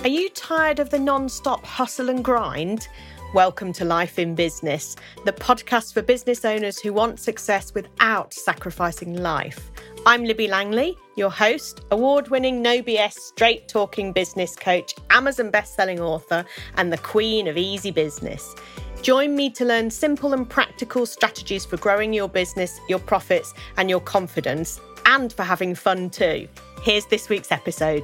Are you tired of the non-stop hustle and grind? Welcome to Life in Business, the podcast for business owners who want success without sacrificing life. I'm Libby Langley, your host, award-winning no BS straight-talking business coach, Amazon best-selling author, and the queen of easy business. Join me to learn simple and practical strategies for growing your business, your profits, and your confidence, and for having fun too. Here's this week's episode.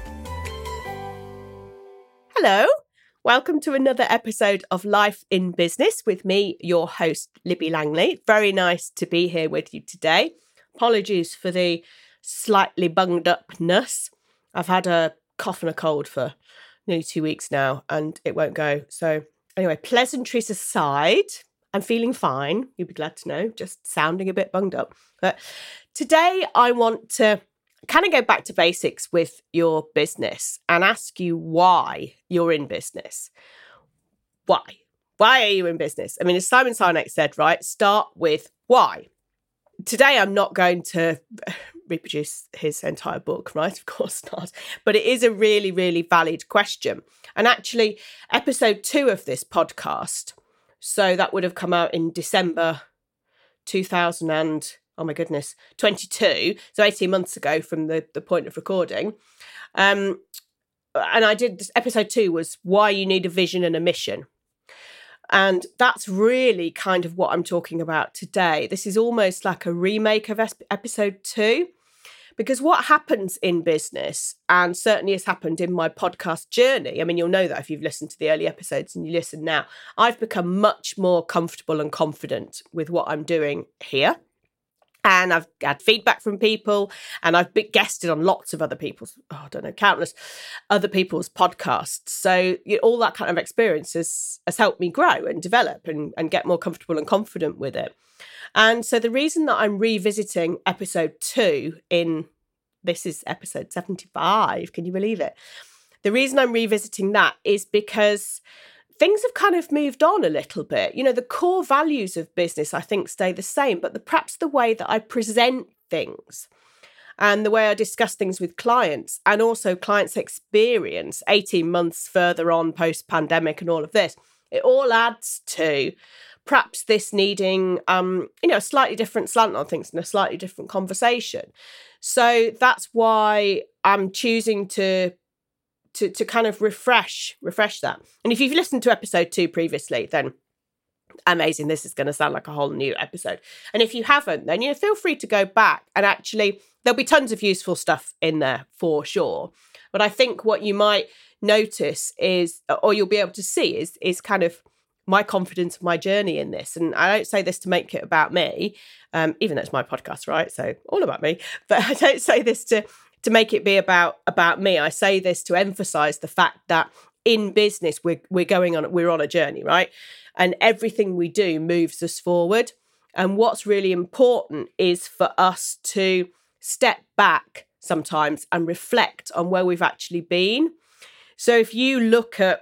Hello, welcome to another episode of Life in Business with me, your host, Libby Langley. Very nice to be here with you today. Apologies for the slightly bunged upness. I've had a cough and a cold for nearly 2 weeks now and it won't go. So anyway, pleasantries aside, I'm feeling fine. You'll be glad to know, just sounding a bit bunged up. But today I want to kind of go back to basics with your business and ask you why you're in business. Why? Why are you in business? I mean, as Simon Sinek said, right? Start with why. Today, I'm not going to reproduce his entire book, right? Of course not. But it is a really, really valid question. And actually, episode 2 of this podcast, so that would have come out in December 2022, so 18 months ago from the point of recording. And I did, episode 2 was why you need a vision and a mission. And that's really kind of what I'm talking about today. This is almost like a remake of episode 2, because what happens in business, and certainly has happened in my podcast journey, I mean, you'll know that if you've listened to the early episodes and you listen now, I've become much more comfortable and confident with what I'm doing here. And I've had feedback from people and I've been guested on lots of other people's, countless other people's podcasts. So all that kind of experience has helped me grow and develop and get more comfortable and confident with it. And so the reason that I'm revisiting episode 2 this is episode 75, can you believe it? The reason I'm revisiting that is because things have kind of moved on a little bit. You know, the core values of business, I think, stay the same, but perhaps the way that I present things and the way I discuss things with clients and also clients' experience 18 months further on post-pandemic and all of this, it all adds to perhaps this needing, a slightly different slant on things and a slightly different conversation. So that's why I'm choosing to kind of refresh that. And if you've listened to episode 2 previously, then amazing. This is going to sound like a whole new episode. And if you haven't, then feel free to go back and actually there'll be tons of useful stuff in there for sure. But I think what you might notice is, or you'll be able to see is kind of my confidence, my journey in this. And I don't say this to make it about me, even though it's my podcast, right? So all about me. But I don't say this to make it be about me. I say this to emphasize the fact that in business, we're on a journey, right? And everything we do moves us forward. And what's really important is for us to step back sometimes and reflect on where we've actually been. So if you look at,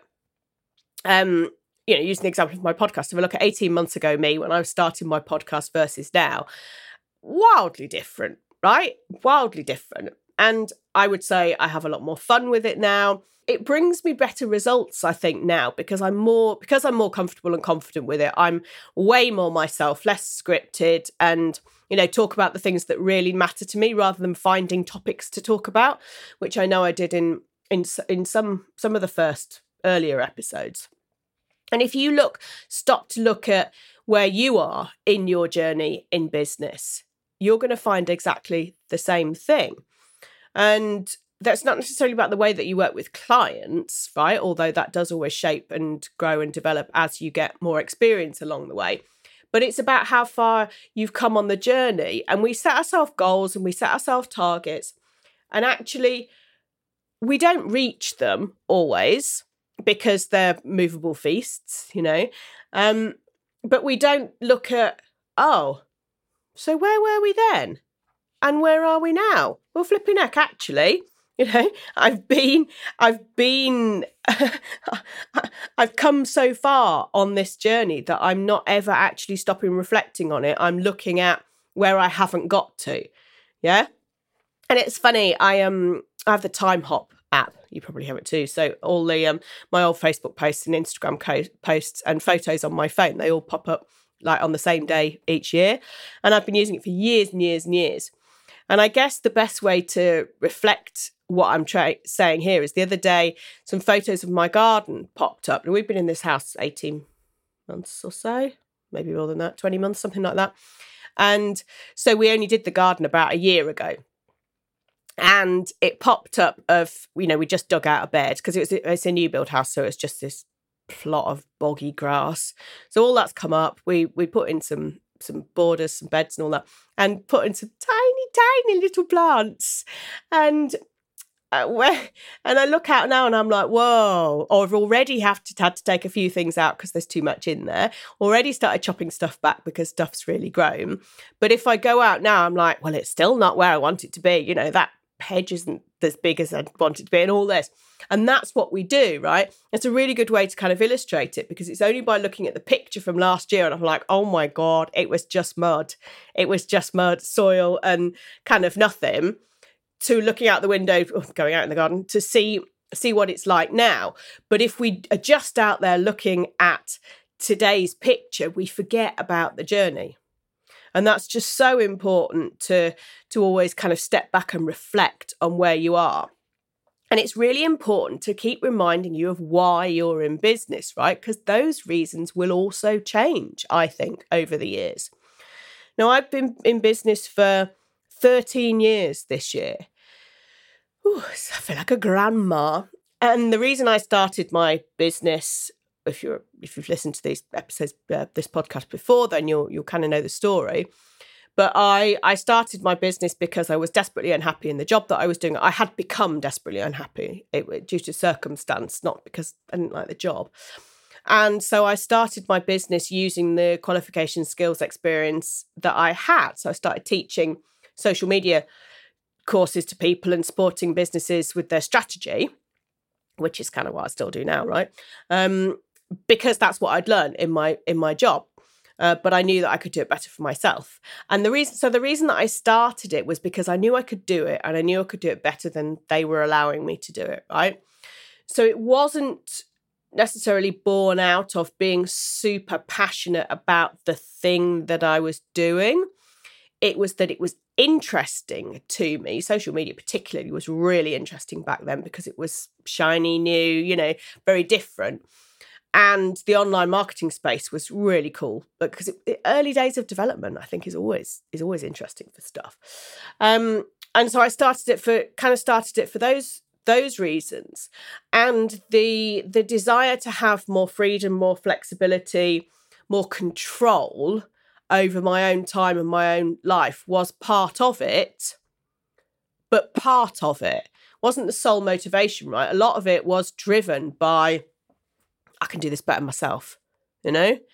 using the example of my podcast, if I look at 18 months ago, me, when I was starting my podcast versus now, wildly different, right? Wildly different. And I would say I have a lot more fun with it now. It brings me better results, I think, now because I'm more comfortable and confident with it. I'm way more myself, less scripted, and talk about the things that really matter to me rather than finding topics to talk about, which I know I did in some of the first earlier episodes. And if you stop to look at where you are in your journey in business, you're going to find exactly the same thing. And that's not necessarily about the way that you work with clients, right? Although that does always shape and grow and develop as you get more experience along the way. But it's about how far you've come on the journey. And we set ourselves goals and we set ourselves targets. And actually, we don't reach them always because they're movable feasts, But we don't look at, so where were we then? And where are we now? Well, flipping heck, actually, I've come so far on this journey that I'm not ever actually stopping reflecting on it. I'm looking at where I haven't got to. Yeah. And it's funny, I have the Time Hop app. You probably have it too. So all the my old Facebook posts and Instagram posts and photos on my phone, they all pop up like on the same day each year. And I've been using it for years and years and years. And I guess the best way to reflect what I'm saying here is the other day, some photos of my garden popped up. And we've been in this house 18 months or so, maybe more than that, 20 months, something like that. And so we only did the garden about a year ago. And it popped up of, we just dug out of bed because it's a new build house. So it's just this plot of boggy grass. So all that's come up. We put in some borders, some beds and all that, and put in some tiny little plants. And I look out now and I'm like, whoa, or I've already had to take a few things out because there's too much in there. Already started chopping stuff back because stuff's really grown. But if I go out now, I'm like, well, it's still not where I want it to be. That hedge isn't as big as I want it to be and all this. And that's what we do, right? It's a really good way to kind of illustrate it because it's only by looking at the picture from last year and I'm like, oh my God, it was just mud. It was just mud, soil and kind of nothing, to looking out the window, going out in the garden to see what it's like now. But if we are just out there looking at today's picture, we forget about the journey. And that's just so important to always kind of step back and reflect on where you are. And it's really important to keep reminding you of why you're in business, right? Because those reasons will also change, I think, over the years. Now, I've been in business for 13 years this year. Ooh, I feel like a grandma. And the reason I started my business, if you've listened to these episodes, this podcast before, then you'll kind of know the story. But I started my business because I was desperately unhappy in the job that I was doing. I had become desperately unhappy due to circumstance, not because I didn't like the job. And so I started my business using the qualification, skills, experience that I had. So I started teaching social media courses to people and supporting businesses with their strategy, which is kind of what I still do now, right? Because that's what I'd learned in my job. But I knew that I could do it better for myself. And the reason that I started it was because I knew I could do it and I knew I could do it better than they were allowing me to do it, right? So it wasn't necessarily born out of being super passionate about the thing that I was doing. It was that it was interesting to me. Social media particularly was really interesting back then because it was shiny, new, very different. And the online marketing space was really cool because early days of development, I think, is always interesting for stuff. And so I started it for those reasons, and the desire to have more freedom, more flexibility, more control over my own time and my own life was part of it. But part of it wasn't the sole motivation, right? A lot of it was driven by, I can do this better myself, And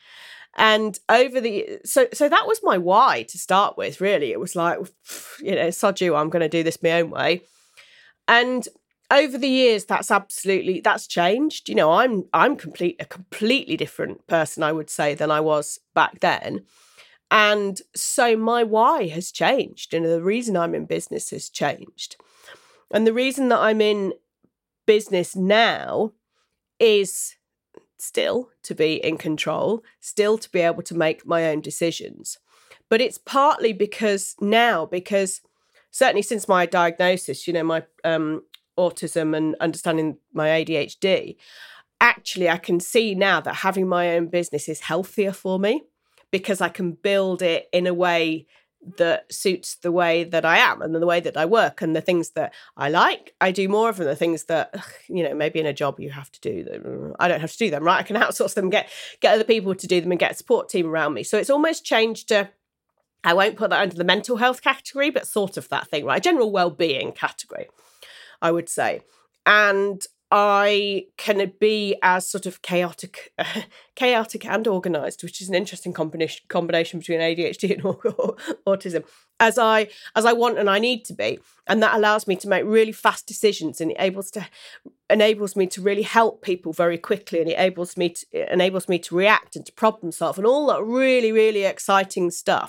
so that was my why to start with, really. It was like, sod you, I'm going to do this my own way. And over the years, that's changed. I'm a completely different person, I would say, than I was back then. And so my why has changed. And the reason I'm in business has changed. And the reason that I'm in business now is still to be in control, still to be able to make my own decisions. But it's partly because certainly since my diagnosis, my autism and understanding my ADHD, actually I can see now that having my own business is healthier for me because I can build it in a way that suits the way that I am and the way that I work and the things that I like, I do more of, and the things that, maybe in a job you have to do them. I don't have to do them, right? I can outsource them, get other people to do them and get a support team around me. So it's almost changed to, I won't put that under the mental health category, but sort of that thing, right? A general well-being category, I would say. And I can be as sort of chaotic and organised, which is an interesting combination between ADHD and autism, as I want and I need to be. And that allows me to make really fast decisions, and it enables me to really help people very quickly, and it enables me to react and to problem solve and all that really, really exciting stuff.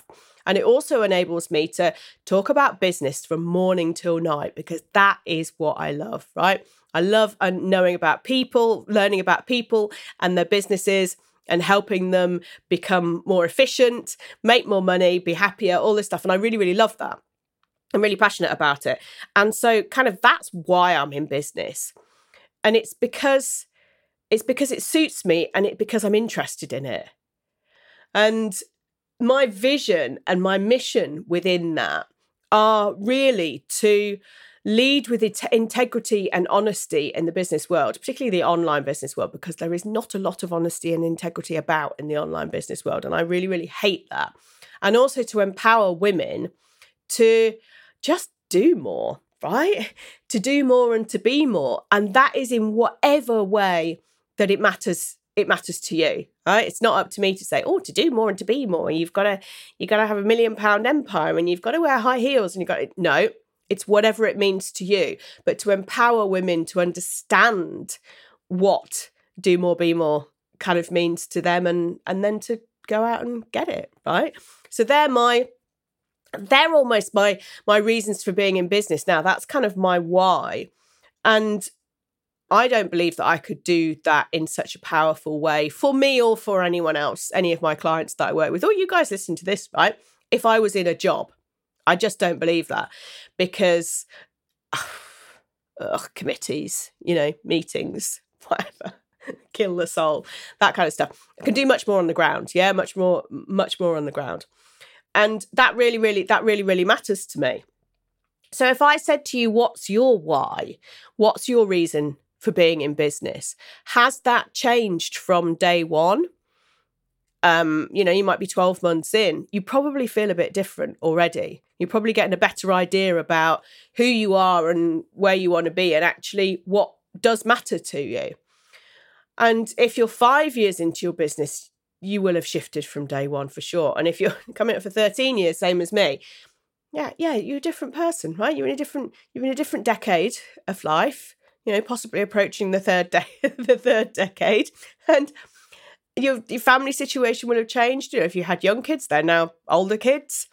And it also enables me to talk about business from morning till night, because that is what I love, right? I love knowing about people, learning about people and their businesses, and helping them become more efficient, make more money, be happier, all this stuff. And I really, really love that. I'm really passionate about it. And so kind of that's why I'm in business. And it's because it suits me, and because I'm interested in it. And my vision and my mission within that are really to lead with integrity and honesty in the business world, particularly the online business world, because there is not a lot of honesty and integrity about in the online business world. And I really, really hate that. And also to empower women to just do more, right? To do more and to be more. And that is in whatever way that it matters to you, right? It's not up to me to say, to do more and to be more. You've got to have £1 million empire, and you've got to wear high heels, and no, it's whatever it means to you. But to empower women to understand what do more, be more kind of means to them, and then to go out and get it, right? So they're almost my reasons for being in business. Now, that's kind of my why. And I don't believe that I could do that in such a powerful way for me or for anyone else, any of my clients that I work with, or you guys listen to this, right? If I was in a job, I just don't believe that, because committees, meetings, whatever, kill the soul, that kind of stuff. I can do much more on the ground. Yeah, much more on the ground. And that really matters to me. So if I said to you, what's your why? What's your reason for being in business? Has that changed from day one? You might be 12 months in. You probably feel a bit different already. You're probably getting a better idea about who you are and where you want to be, and actually what does matter to you. And if you're 5 years into your business, you will have shifted from day one for sure. And if you're coming up for 13 years, same as me, yeah, you're a different person, right? You're in a different decade of life. Possibly approaching the third decade, and your family situation will have changed. If you had young kids, they're now older kids.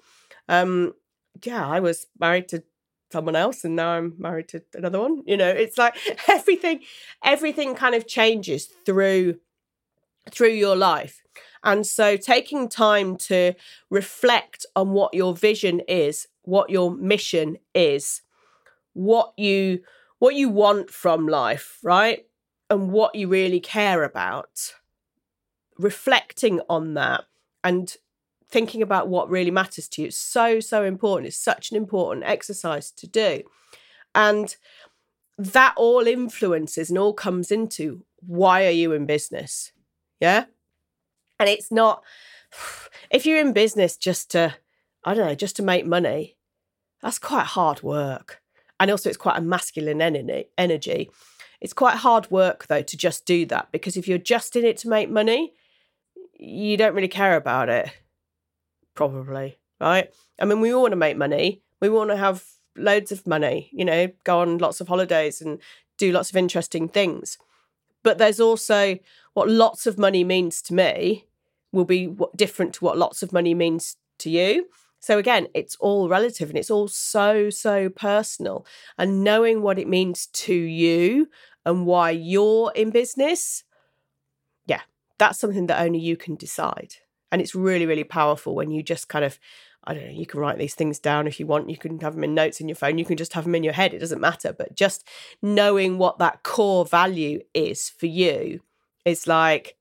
I was married to someone else, and now I'm married to another one. It's like everything kind of changes through your life. And so taking time to reflect on what your vision is, what your mission is, what you want from life, right? And what you really care about. Reflecting on that and thinking about what really matters to you. It's so, so important. It's such an important exercise to do. And that all influences and all comes into, why are you in business? Yeah? And it's not, if you're in business just to make money, that's quite hard work. And also it's quite a masculine energy. It's quite hard work, though, to just do that, because if you're just in it to make money, you don't really care about it, probably, right? I mean, we all want to make money. We want to have loads of money, go on lots of holidays and do lots of interesting things. But there's also what lots of money means to me will be different to what lots of money means to you. So again, it's all relative, and it's all so, so personal. And knowing what it means to you and why you're in business, that's something that only you can decide. And it's really, really powerful when you just kind of, you can write these things down if you want. You can have them in notes in your phone. You can just have them in your head. It doesn't matter. But just knowing what that core value is for you is like,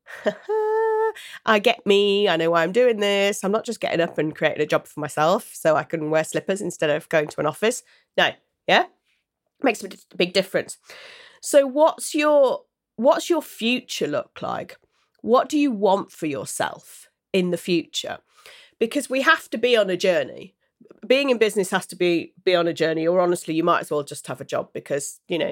I get me. I know why I'm doing this. I'm not just getting up and creating a job for myself so I can wear slippers instead of going to an office. No, yeah? Makes a big difference. So what's your future look like? What do you want for yourself in the future? Because we have to be on a journey. Being in business has to be on a journey, or honestly, you might as well just have a job, because, you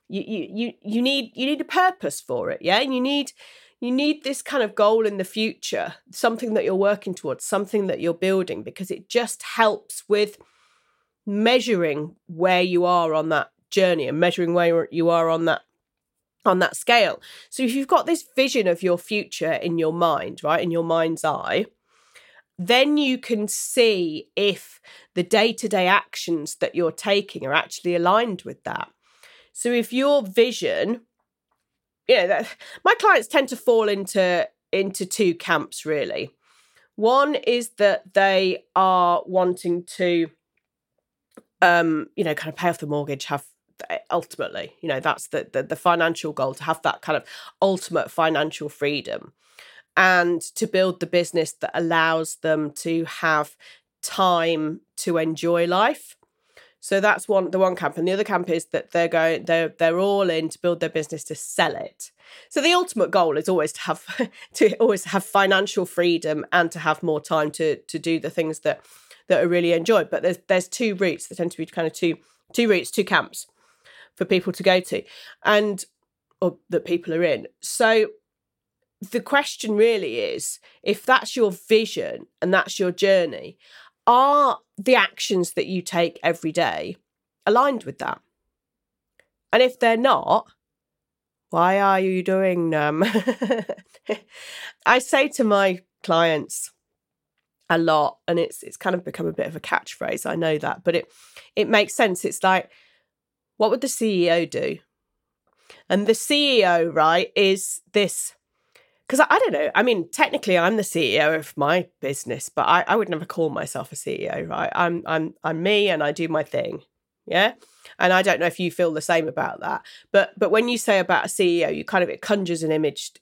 need a purpose for it. Yeah. And you need this kind of goal in the future, something that you're working towards, something that you're building, because it just helps with measuring where you are on that journey and measuring where you are on that scale. So if you've got this vision of your future in your mind, right, in your mind's eye, then you can see if the day-to-day actions that you're taking are actually aligned with that. So if your vision, my clients tend to fall into two camps, really. One is that they are wanting to, kind of pay off the mortgage, have ultimately, that's the financial goal, to have that kind of ultimate financial freedom, and to build the business that allows them to have time to enjoy life. So that's the one camp. And the other camp is that they're all in to build their business to sell it. So the ultimate goal is always to have financial freedom and to have more time to do the things that are really enjoyed. But there's two routes. There tend to be kind of two routes, two camps for people to go to, or that people are in. So the question really is, if that's your vision and that's your journey, are the actions that you take every day aligned with that? And if they're not, why are you doing them? I say to my clients a lot, and it's kind of become a bit of a catchphrase, I know that, but it makes sense. It's like, what would the CEO do? And the CEO, right, is this, because I don't know, I mean, technically I'm the CEO of my business, but I would never call myself a CEO, right? I'm me and I do my thing. Yeah. And I don't know if you feel the same about that. But when you say about a CEO, it conjures an image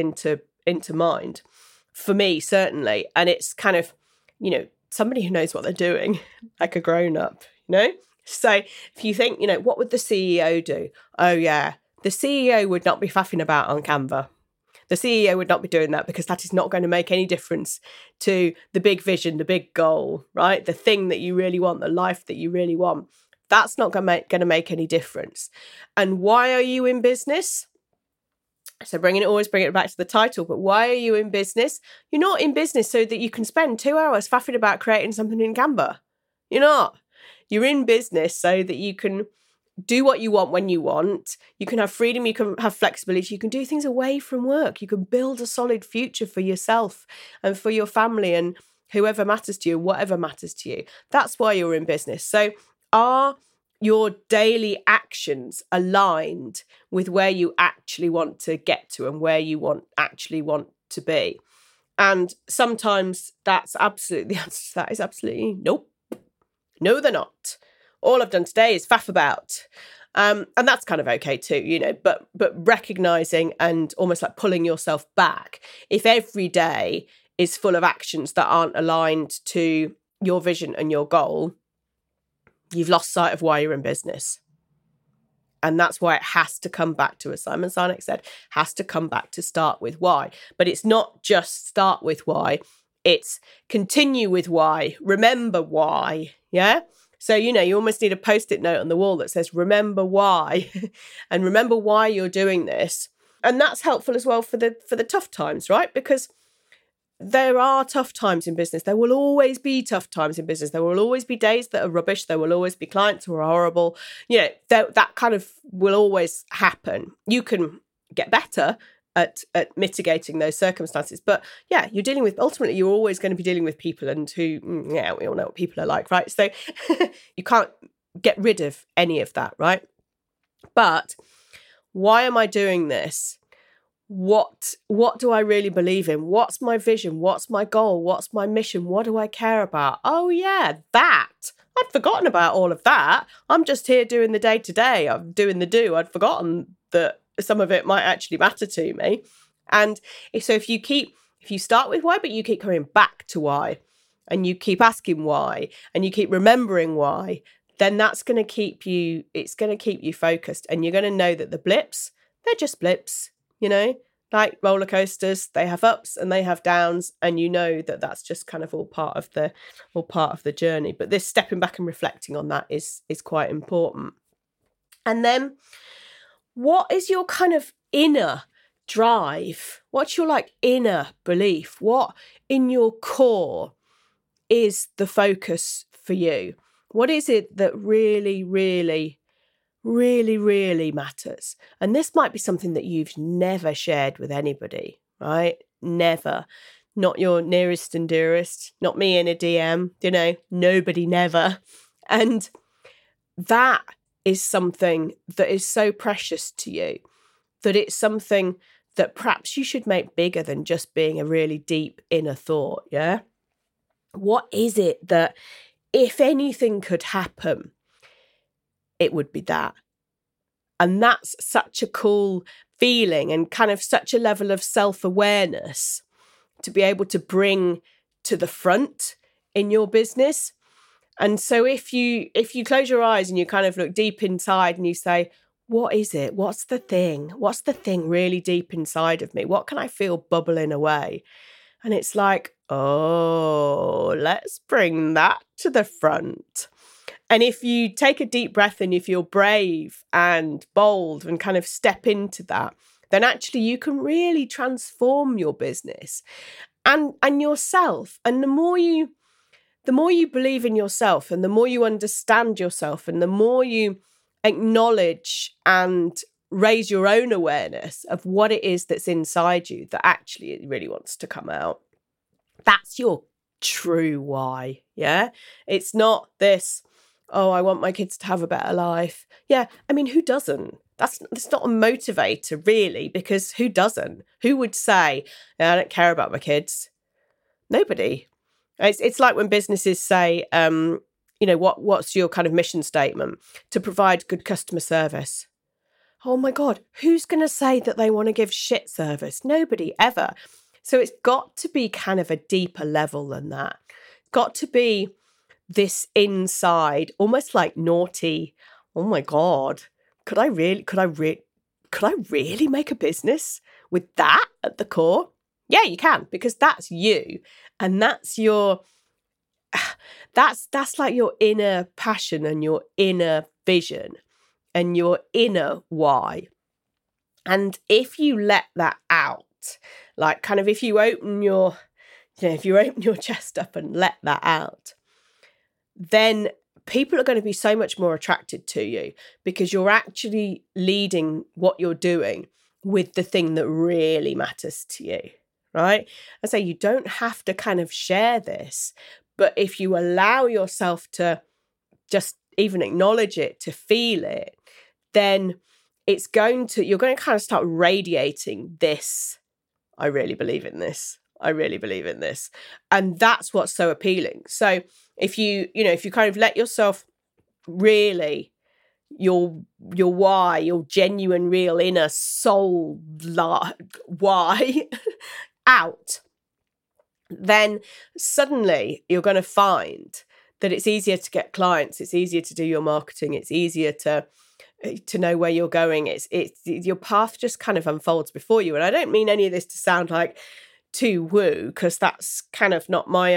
into mind. For me, certainly. And it's kind of, somebody who knows what they're doing, like a grown-up, So if you think, what would the CEO do? Oh, yeah. The CEO would not be faffing about on Canva. The CEO would not be doing that, because that is not going to make any difference to the big vision, the big goal, right? The thing that you really want, the life that you really want. That's not going to make any difference. And why are you in business? So always bring it back to the title, but why are you in business? You're not in business so that you can spend 2 hours faffing about creating something in Canva. You're not. You're in business so that you can do what you want when you want. You can have freedom, you can have flexibility, you can do things away from work. You can build a solid future for yourself and for your family and whoever matters to you, whatever matters to you. That's why you're in business. So are your daily actions aligned with where you actually want to get to and where you actually want to be? And sometimes the answer to that is absolutely nope. No, they're not. All I've done today is faff about. And that's kind of okay too, but recognizing and almost like pulling yourself back. If every day is full of actions that aren't aligned to your vision and your goal, you've lost sight of why you're in business. And that's why it has to come back to, as Simon Sinek said, has to come back to start with why. But it's not just start with why, it's continue with why, remember why, yeah? So, you almost need a Post-it note on the wall that says, remember why, and remember why you're doing this. And that's helpful as well for the tough times, right? Because there are tough times in business. There will always be tough times in business. There will always be days that are rubbish. There will always be clients who are horrible. That kind of will always happen. You can get better at mitigating those circumstances. But yeah, ultimately, you're always going to be dealing with people, and we all know what people are like, right? So you can't get rid of any of that, right? But why am I doing this? What do I really believe in? What's my vision? What's my goal? What's my mission? What do I care about? Oh yeah, that. I'd forgotten about all of that. I'm just here doing the day-to-day. I'm doing the do. I'd forgotten that some of it might actually matter to me. And so if you start with why, but you keep coming back to why, and you keep asking why, and you keep remembering why, then that's going to keep you focused, and you're going to know that the blips, they're just blips. Like roller coasters, they have ups and they have downs, and that that's just kind of all part of the journey. But this stepping back and reflecting on that is quite important. And then, what is your kind of inner drive? What's your inner belief? What in your core is the focus for you? What is it that really, really, really, really matters? And this might be something that you've never shared with anybody, right? Never not your nearest and dearest, not me in a DM, nobody, never. And that is something that is so precious to you, that it's something that perhaps you should make bigger than just being a really deep inner thought, yeah? What is it that, if anything could happen, it would be that? And that's such a cool feeling and kind of such a level of self-awareness to be able to bring to the front in your business. And so if you close your eyes and you kind of look deep inside and you say, what is it? What's the thing? What's the thing really deep inside of me? What can I feel bubbling away? And it's like, oh, let's bring that to the front. And if you take a deep breath and you feel brave and bold and kind of step into that, then actually you can really transform your business and yourself. And the more you believe in yourself and the more you understand yourself and the more you acknowledge and raise your own awareness of what it is that's inside you that actually it really wants to come out, that's your true why. Yeah. It's not this, oh, I want my kids to have a better life. Yeah. I mean, who doesn't? That's not a motivator really, because who doesn't? Who would say, I don't care about my kids? Nobody. It's like when businesses say, what's your kind of mission statement? To provide good customer service. Oh my God, who's going to say that they want to give shit service? Nobody ever. So it's got to be kind of a deeper level than that. It's got to be this inside, almost like naughty. Oh my God, could I really make a business with that at the core? Yeah, you can, because that's you. And that's that's like your inner passion and your inner vision and your inner why. And if you let that out, like kind of if you open your chest up and let that out, then people are going to be so much more attracted to you because you're actually leading what you're doing with the thing that really matters to you. Right? I say you don't have to kind of share this, but if you allow yourself to just even acknowledge it, to feel it, then you're going to kind of start radiating this. I really believe in this. I really believe in this. And that's what's so appealing. So if you kind of let yourself really, your why, your genuine, real inner soul why out, then suddenly you're going to find that it's easier to get clients, it's easier to do your marketing, it's easier to know where you're going. It's your path just kind of unfolds before you. And I don't mean any of this to sound like too woo, because that's kind of not my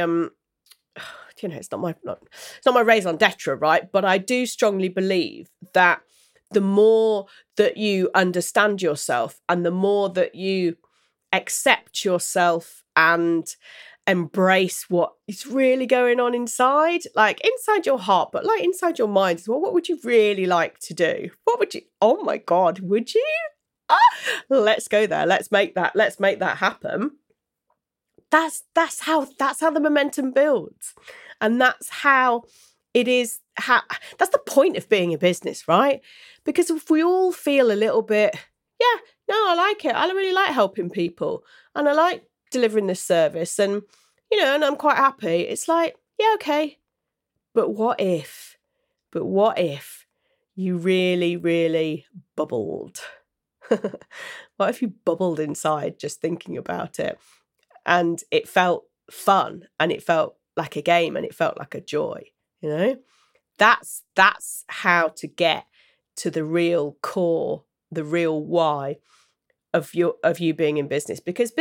it's not my raison d'etre, right? But I do strongly believe that the more that you understand yourself and the more that you accept yourself and embrace what is really going on inside, like inside your heart, but like inside your mind as well. What would you really like to do? Oh my God, would you? Let's go there. Let's make that happen. That's how the momentum builds. And that's how it is. That's the point of being a business, right? Because if we all feel a little bit, I like it. I really like helping people and I like delivering this service and, and I'm quite happy. It's like, yeah, okay. But what if you really, really bubbled? What if you bubbled inside just thinking about it and it felt fun and it felt like a game and it felt like a joy, That's how to get to the real core, the real why of you being in business. Because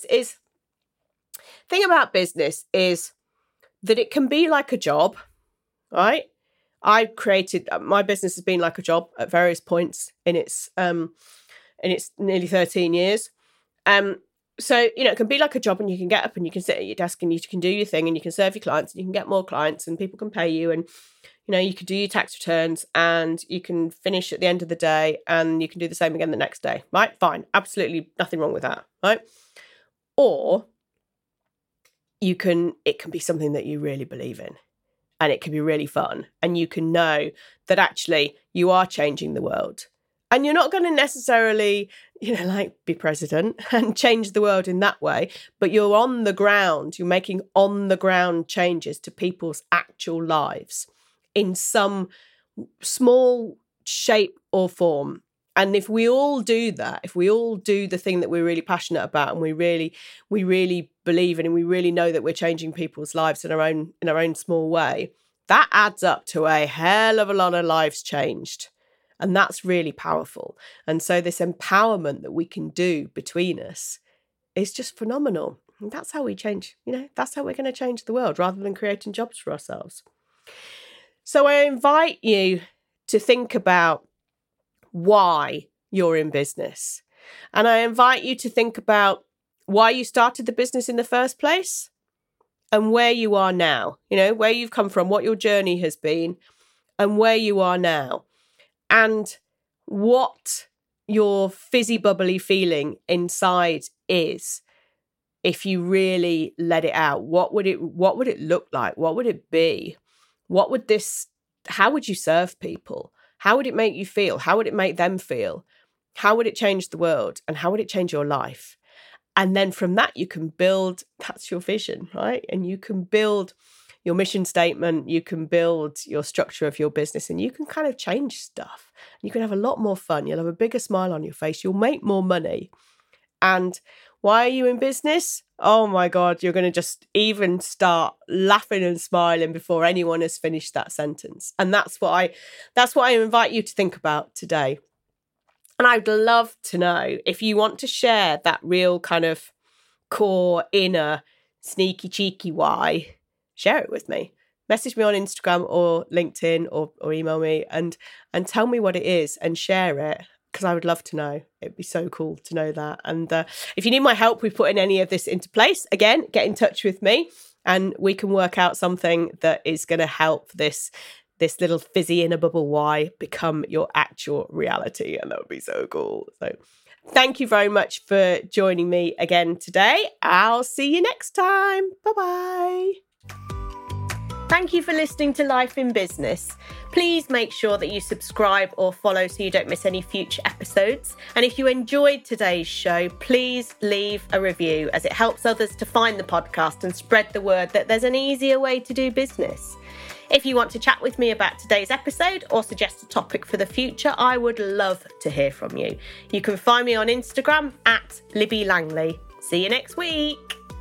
thing about business is that it can be like a job, right? My business has been like a job at various points in its nearly 13 years. So, it can be like a job and you can get up and you can sit at your desk and you can do your thing and you can serve your clients and you can get more clients and people can pay you and, you can do your tax returns and you can finish at the end of the day and you can do the same again the next day, right? Fine. Absolutely nothing wrong with that, right? Or it can be something that you really believe in, and it can be really fun, and you can know that actually you are changing the world. And you're not going to necessarily, be president and change the world in that way, but you're on the ground, you're making on the ground changes to people's actual lives in some small shape or form. And if we all do that, if we all do the thing that we're really passionate about, and we really believe in, and we really know that we're changing people's lives in our own small way, that adds up to a hell of a lot of lives changed. And that's really powerful. And so this empowerment that we can do between us is just phenomenal. And that's how we change, that's how we're going to change the world, rather than creating jobs for ourselves. So I invite you to think about why you're in business. And I invite you to think about why you started the business in the first place, and where you are now, where you've come from, what your journey has been, and where you are now. And what your fizzy bubbly feeling inside is if you really let it out. What would it look like? What would it be? How would you serve people? How would it make you feel? How would it make them feel? How would it change the world? And how would it change your life? And then from that, you can build, that's your vision, right? And you can build your mission statement, you can build your structure of your business, and you can kind of change stuff. You can have a lot more fun. You'll have a bigger smile on your face. You'll make more money. And why are you in business? Oh my God, you're going to just even start laughing and smiling before anyone has finished that sentence. And that's what I invite you to think about today. And I'd love to know if you want to share that real kind of core, inner, sneaky, cheeky why. Share it with me. Message me on Instagram or LinkedIn or email me and tell me what it is and share it, because I would love to know. It'd be so cool to know that. And if you need my help with putting any of this into place, again, get in touch with me and we can work out something that is going to help this little fizzy in a bubble why become your actual reality. And that would be so cool. So thank you very much for joining me again today. I'll see you next time. Bye-bye. Thank you for listening to Life in Business. Please make sure that you subscribe or follow so you don't miss any future episodes. And if you enjoyed today's show, please leave a review, as it helps others to find the podcast and spread the word that there's an easier way to do business. If you want to chat with me about today's episode or suggest a topic for the future, I would love to hear from you. You can find me on Instagram @Libby Langley. See you next week.